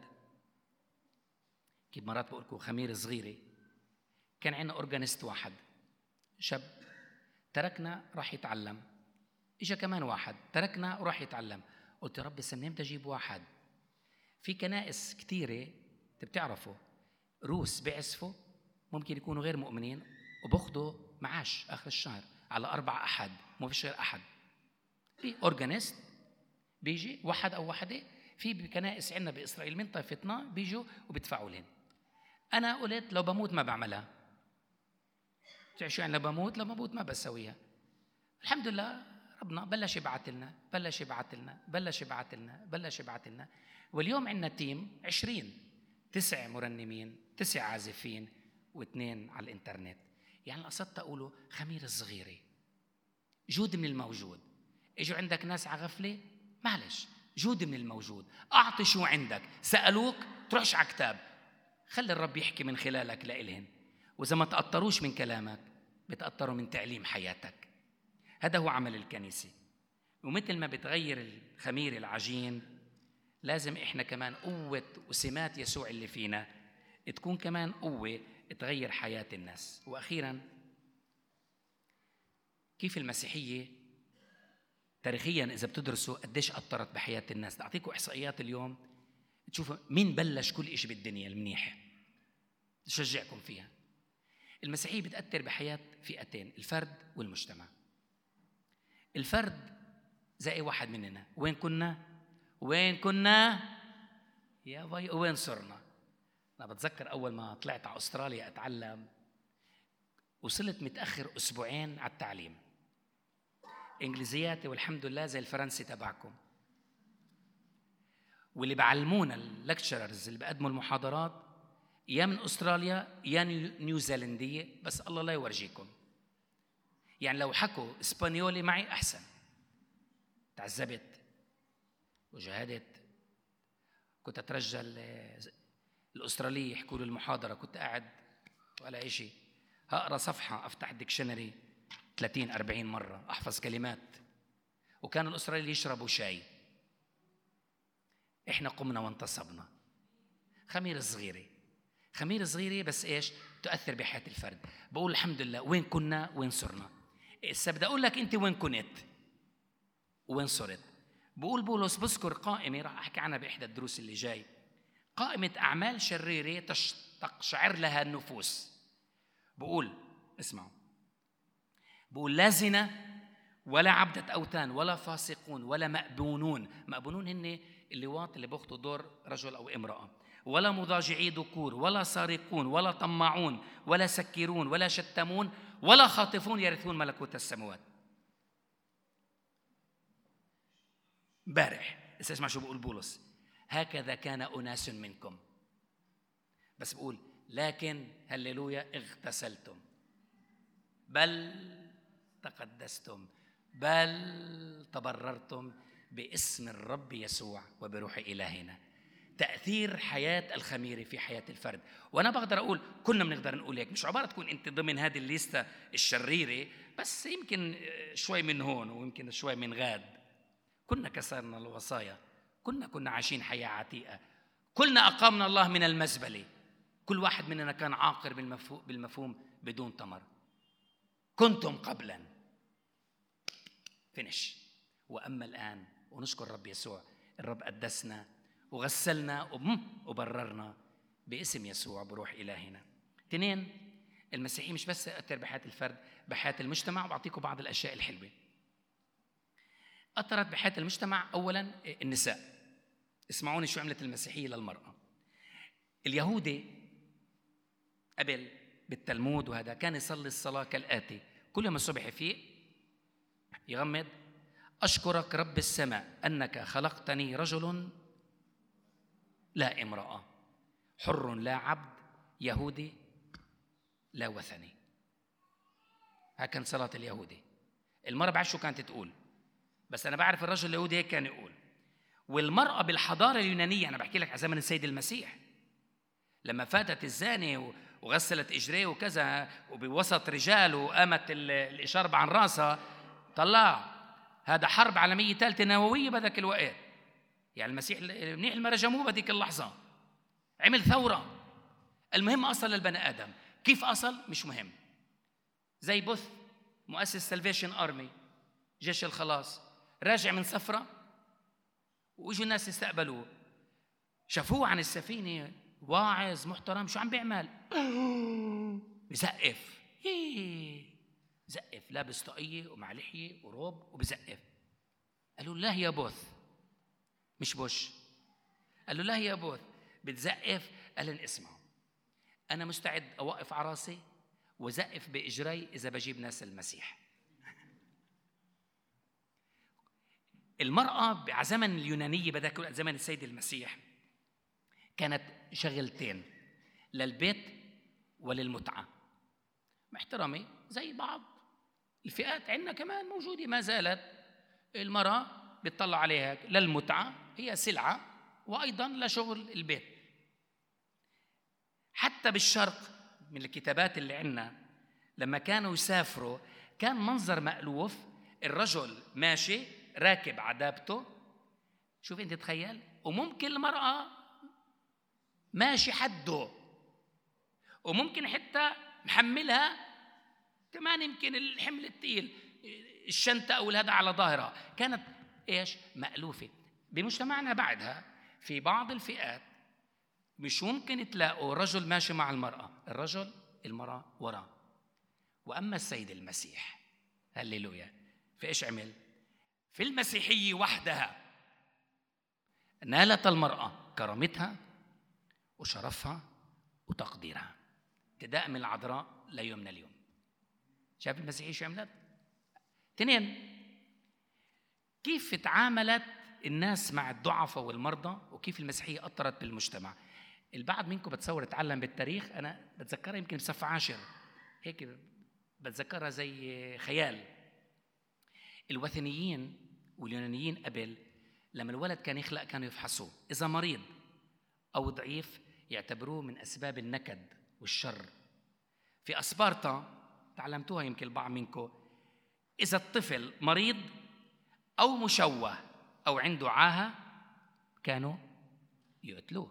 كيف مرات بقول لكم خميرة صغيرة، كان عندنا أورجانيست واحد شاب، تركنا راح يتعلم. إجا كمان واحد تركنا وراح يتعلم. قلت يا رب منين بدي أجيب واحد؟ في كنائس كتيرة بتعرفوا روس بيعزفوا، ممكن يكونوا غير مؤمنين وباخدوا معاش آخر الشهر على 4 أحد، مو فيش غير أحد. في أورجانيست بيجي واحد أو واحدة، في كنائس عندنا بإسرائيل من طائفتنا بيجوا وبيدفعوا لهم. أنا قلت لو بموت ما بعملها. تعرف شو يعني لو بموت ما بسويها. الحمد لله ربنا بلش يبعث لنا. واليوم عندنا تيم 20، 9 مرنمين، 9 عازفين، و2 على الإنترنت. يعني قصدت أقوله خميرة صغيرة، جود من الموجود. إجوا عندك ناس على غفلة، معلش، جود من الموجود. أعطي شو عندك، سألوك تروحش على كتاب، خلي الرب يحكي من خلالك لإلهن. وإذا ما تأطروش من كلامك بتأطروا من تعليم حياتك. هذا هو عمل الكنيسة. ومثل ما بتغير الخمير العجين، لازم إحنا كمان قوة وسمات يسوع اللي فينا تكون كمان قوة تغير حياة الناس. وأخيراً، كيف المسيحية تاريخياً إذا بتدرسوا قديش أثرت بحياة الناس. أعطيكم إحصائيات اليوم تشوفوا مين بلش كل إشي بالدنيا المنيح، تشجعكم فيها. المسيحية بتأثر بحياة فئتين، الفرد والمجتمع. الفرد زي أي واحد مننا، وين كنا يا باي، وين صرنا. أنا بتذكر أول ما طلعت على أستراليا أتعلم، وصلت متأخر 2 أسبوع على التعليم. إنجليزياتي والحمد لله زي الفرنسي تبعكم، واللي بعلمونا اللكتشررز اللي بقدموا المحاضرات يا من أستراليا يا نيوزيلندية، بس الله لا يورجيكم. يعني لو حكوا إسبانيولي معي أحسن. تعذبت وجهدت، كنت أترجى الأسترالية يحكوا لي المحاضرة، كنت قاعد ولا إشي، هقرأ صفحة أفتح الديكشنري 30-40 مرة أحفظ كلمات. وكان الأسترالي يشربوا شاي. إحنا قمنا وانتصبنا. خميرة صغيرة بس إيش تؤثر بحياة الفرد. بقول الحمد لله وين كنا وين صرنا. إذا بدي أقول لك أنت وين كنت وين صرت. بقول بولس بذكر قائمة راح أحكي عنها بإحدى الدروس اللي جاي، قائمة أعمال شريرة تقشعر لها النفوس. بقول اسمعوا، بقول لا زنا ولا عبدة أوثان ولا فاسقون ولا مأبونون. مأبونون هن اللواط اللي بياخذوا دور رجل أو امرأة، ولا مضاجعي ذكور ولا سارقون ولا طماعون ولا سكرون ولا شتمون ولا خاطفون يرثون ملكوت السماوات. بارح اسمع شو بقول بولس، هكذا كان أناس منكم. بس بقول لكن هللويا اغتسلتم بل تقدستم بل تبررتم باسم الرب يسوع وبروح إلهنا. تأثير حياة الخميرة في حياة الفرد. وأنا بقدر أقول كنا بنقدر نقول هيك، مش عبارة تكون أنت ضمن هذه الليستة الشريرة، بس يمكن شوي من هون ويمكن شوي من غاد. كنا كسرنا الوصايا، كنا عايشين حياة عتيقة، كلنا أقامنا الله من المزبلة. كل واحد مننا كان عاقر بالمفهوم بدون تمر. كنتم قبلا فينش. وأما الآن ونشكر رب يسوع، الرب قدسنا وغسلنا وبررنا باسم يسوع بروح إلهنا. 2، المسيحية مش بس أثر بحياة الفرد، بحياة المجتمع. وأعطيكم بعض الأشياء الحلوة أثرت بحياة المجتمع. أولاً النساء. اسمعوني شو عملت المسيحية للمرأة. اليهودي قبل بالتلمود وهذا كان يصلي الصلاة كالآتي: كل يوم الصبح يفيق يغمض: أشكرك رب السماء أنك خلقتني رجل لا امرأة، حر لا عبد، يهودي لا وثني. هكذا صلاة اليهودي. المرأة بعد شو كانت تقول؟ بس أنا بعرف الرجل اليهودي هيك كان يقول. والمرأة بالحضارة اليونانية، أنا بحكي لك على زمن السيد المسيح، لما فاتت الزاني وغسلت إجريه وكذا وبوسط رجال وقامت الإشارة عن راسها، طلع هذا حرب عالمية ثالثة نووية بذاك الوقت. يعني المسيح منيح ما رجموه بذيك اللحظة، عمل ثورة. المهم أصل للبني آدم، كيف أصل مش مهم. زي بوث مؤسس سلفيشن آرمي، جيش الخلاص، راجع من سفرة وإجوا الناس يستقبلوه، شافوه عن السفينة واعظ محترم، شو عم بيعمل؟ بزقف، زقف، لابس طاقية ومع لحية وروب وبزقف. قالوا لا يا بوث، مش بوش، قالوا لا يا بوث بتزقف. قال لن اسمعوا، أنا مستعد أوقف على راسي وزقف بإجري إذا بجيب ناس المسيح. المرأة على زمن اليونانية بدأ زمن السيد المسيح كانت شغلتين، للبيت وللمتعة، محترمة زي بعض الفئات عندنا كمان موجودة ما زالت. المرأة بتطلع عليها للمتعة، هي سلعة، وأيضا لشغل البيت. حتى بالشرق من الكتابات اللي عندنا لما كانوا يسافروا كان منظر مألوف، الرجل ماشي راكب عدابته، شوف انت تخيل، وممكن المرأة ماشي حده، وممكن حتى محملها كمان، يمكن الحمل الثقيل الشنطة أو الهدى على ظاهرها. كانت إيش؟ مألوفة. بمجتمعنا بعدها في بعض الفئات مش ممكن تلاقوا رجل ماشي مع المرأة، الرجل المرأة وراه. وأما السيد المسيح هللويا في إيش عمل؟ في المسيحية وحدها نالت المرأة كرامتها وشرفها وتقديرها، ابتداء من العذراء ليومنا اليوم. شايف المسيحية شو عملت؟ اثنين، كيف تعاملت الناس مع الضعفاء والمرضى، وكيف المسيحية أثرت بالمجتمع. البعض منكم بتصور تعلم بالتاريخ، أنا بتذكرها يمكن بصف 10 هيك، بتذكرها زي خيال. الوثنيين واليونانيين قبل لما الولد كان يخلق كانوا يفحصوه، إذا مريض أو ضعيف يعتبروه من أسباب النكد والشر. في أسبارتا تعلمتوها يمكن البعض منكم، إذا الطفل مريض أو مشوه أو عنده عاهة كانوا يقتلوه.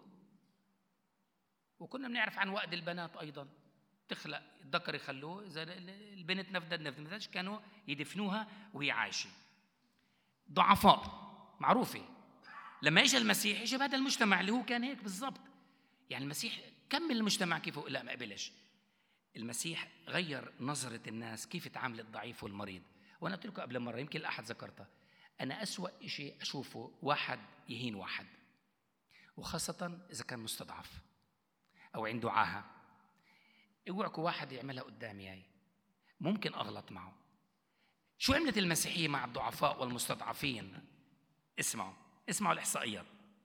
وكنا بنعرف عن وقت البنات أيضا، تخلق الذكر يخلوه، إذا البنت نفدت كانوا يدفنوها وهي عايشة. ضعفاء معروفة. لما إجا المسيح إجا بهذا المجتمع اللي هو كان هيك بالضبط. يعني المسيح كمل المجتمع كيف لا ما قبلش. المسيح غير نظرة الناس كيف تعامل الضعيف والمريض. وأنا قلت لكم قبل مرة يمكن الأحد ذكرتها، أنا أسوأ شيء أشوفه واحد يهين واحد، وخاصة إذا كان مستضعف أو عنده عاهة. اوعكوا واحد يعملها قدامي هاي، ممكن أغلط معه. شو عملت المسيحية مع الضعفاء والمستضعفين؟ اسمعوا الإحصائيات.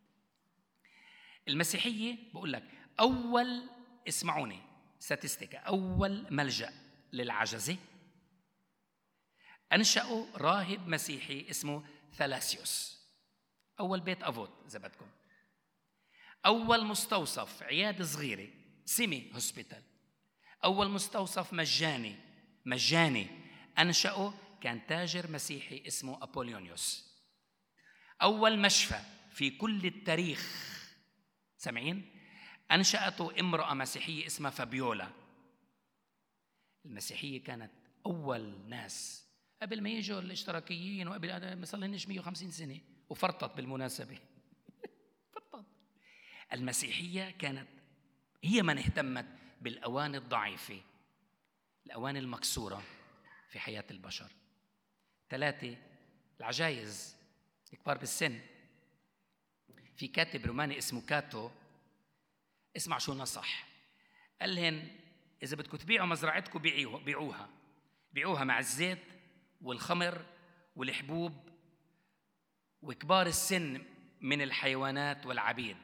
المسيحية بقول لك أول، اسمعوني ستستيكا، أول ملجأ للعجزة أنشأوا راهب مسيحي اسمه ثلاسيوس. أول بيت أفوت إذا بدكم. أول مستوصف عيادة صغيرة سيمي هوسبيتال، أول مستوصف مجاني أنشأه كان تاجر مسيحي اسمه أبوليونيوس. أول مشفى في كل التاريخ سمعين أنشأته امرأة مسيحية اسمها فابيولا. المسيحية كانت أول ناس قبل ما يجوا الاشتراكيين، وقبل ما صار لهنش 150 سنة وفرطت بالمناسبة. فرطت. المسيحية كانت هي من اهتمت بالأواني الضعيفة، الأواني المكسورة في حياة البشر. 3، العجائز الكبار بالسن. في كاتب روماني اسمه كاتو، اسمع شو نصح، قال لهم إذا بدكم تبيعوا مزرعتكم بيعوها مع الزيت والخمر والحبوب وكبار السن من الحيوانات والعبيد.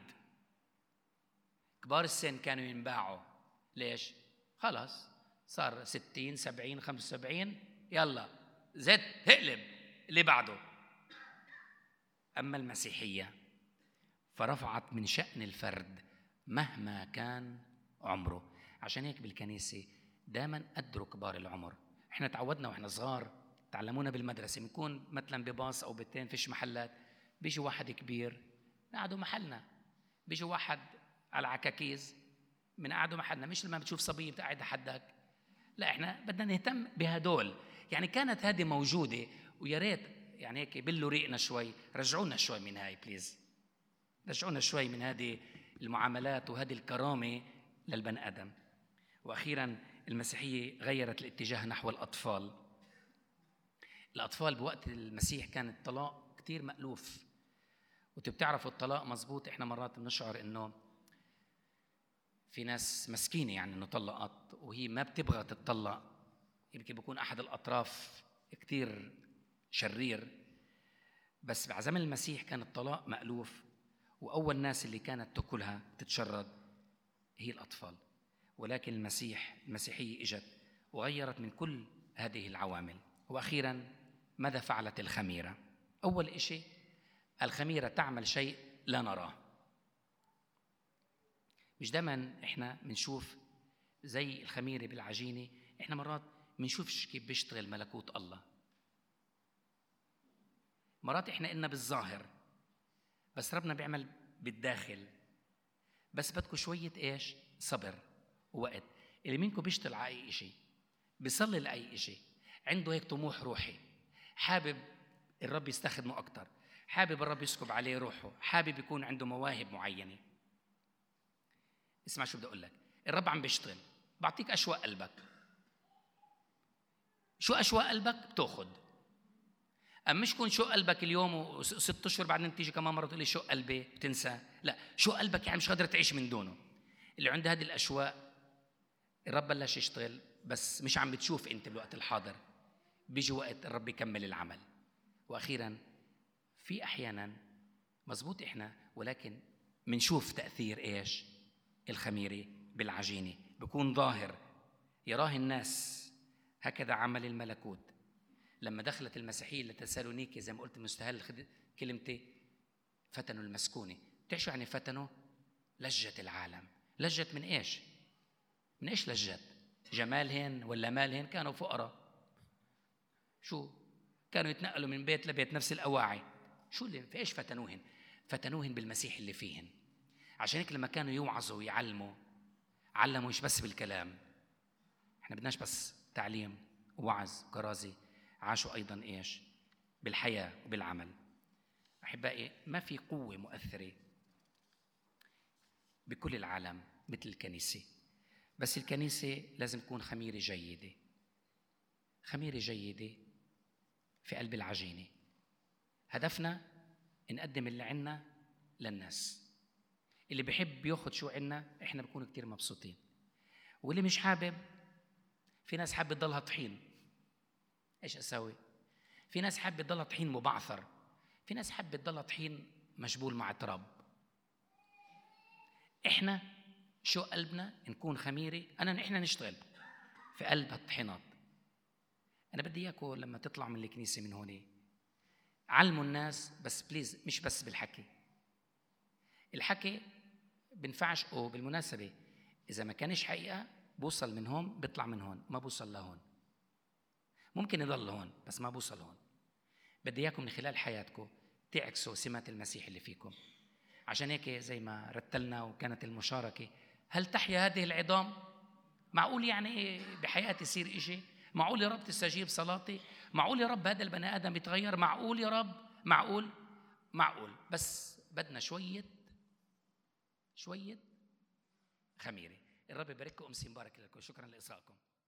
كبار السن كانوا ينباعوا. ليش؟ خلاص صار 60 70 75، يلا زيت اقلب اللي بعده. أما المسيحية فرفعت من شأن الفرد مهما كان عمره. عشان هيك بالكنيسة دائما قدروا كبار العمر. احنا تعودنا واحنا صغار، تعلمونا بالمدرسة، بنكون مثلا بباص أو بتين فيش محلات، بيجي واحد كبير نقعدوا محلنا، بيجي واحد على عكاكيز من قعدوا محلنا. مش لما بتشوف صبي بتقعد حدك، لا احنا بدنا نهتم بهدول. يعني كانت هذه موجودة، ويا ريت يعني هيك بلوا ريقنا شوي، رجعونا شوي من هاي بليز، رجعونا شوي من هذه المعاملات وهذه الكرامة للبني آدم. وأخيرا المسيحية غيرت الاتجاه نحو الأطفال. الأطفال بوقت المسيح كان الطلاق كتير مألوف، وتبتعرفوا الطلاق مزبوط. احنا مرات بنشعر انه في ناس مسكينة يعني انه طلقت وهي ما بتبغى تتطلق، يمكن بيكون احد الاطراف كتير شرير. بس بعزمن المسيح كان الطلاق مألوف، واول ناس اللي كانت تاكلها تتشرد هي الاطفال. ولكن المسيحية اجت وغيرت من كل هذه العوامل. واخيرا ماذا فعلت الخميرة؟ اول إشي الخميرة تعمل شيء لا نراه. مش دائما احنا بنشوف زي الخميرة بالعجينة، احنا مرات بنشوفش كيف بيشتغل ملكوت الله. مرات احنا إلنا بالظاهر، بس ربنا بيعمل بالداخل. بس بدكم شوية ايش؟ صبر ووقت. اللي منكم بيشتغل على اي شيء، بيصلي لأي شيء، عنده هيك طموح روحي، حابب الرب يستخدمه أكتر، حابب الرب يسكب عليه روحه، حابب يكون عنده مواهب معينة. اسمع شو بدي أقول لك، الرب عم بيشتغل، بعطيك أشواق قلبك. شو أشواق قلبك بتاخد. أما مش كون شو قلبك اليوم وست أشهر بعدين تيجي كمان مرة تقول لي شو قلبي بتنسى. لا، شو قلبك يعني مش قادر تعيش من دونه. اللي عنده هذه الأشواق الرب بلش يشتغل، بس مش عم بتشوف أنت بالوقت الحاضر. بيجي وقت الرب يكمل العمل. وأخيراً في أحياناً مزبوط إحنا ولكن منشوف تأثير إيش؟ الخميرة بالعجينة بيكون ظاهر، يراه الناس. هكذا عمل الملكوت. لما دخلت المسيحية لتسالونيكي زي ما قلت مستهل كلمتي فتنوا المسكونة. تعرفوا يعني فتنوا؟ لجت العالم. لجت من إيش؟ من إيش لجت؟ جمالهن ولا مالهن؟ كانوا فقراء. شو؟ كانوا يتنقلوا من بيت لبيت نفس الأواعي. شو اللي في إيش فتنوهن؟ فتنوهن بالمسيح اللي فيهن. عشان هيك لما كانوا يوعظوا ويعلموا، علموا مش بس بالكلام. احنا بدناش بس تعليم ووعظ وكرازي، عاشوا أيضا إيش؟ بالحياة وبالعمل. أحبائي، ما في قوة مؤثرة بكل العالم مثل الكنيسة، بس الكنيسة لازم تكون خميرة جيدة. خميرة جيدة في قلب العجينة. هدفنا نقدم اللي عنا للناس. اللي بيحب ياخد شو عنا احنا بنكون كتير مبسوطين، واللي مش حابب، في ناس حابة تضلها طحين، ايش اسوي؟ في ناس حابة تضلها طحين مبعثر، في ناس حابة تضلها طحين مجبول مع تراب. احنا شو قلبنا نكون خميرة. احنا نشتغل في قلب هالطحينات. انا بدي اياكم لما تطلع من الكنيسة من هون علموا الناس، بس بليز مش بس بالحكي. الحكي بنفعش. بالمناسبة إذا ما كانش حقيقة بوصل من هون بيطلع من هون، ما بوصل لهون. ممكن يضل هون بس ما بوصل هون. بدي إياكم من خلال حياتكم تعكسوا سمات المسيح اللي فيكم. عشان هيك زي ما رتلنا وكانت المشاركة، هل تحيا هذه العظام؟ معقول يعني بحياتي يصير إشي؟ معقول يا رب تستجيب صلاتي؟ معقول يا رب هذا البني آدم يتغير؟ معقول يا رب؟ معقول. بس بدنا شوية خميرة. الرب يبارككم. أمسي مبارك لكم. شكرا لإصغائكم.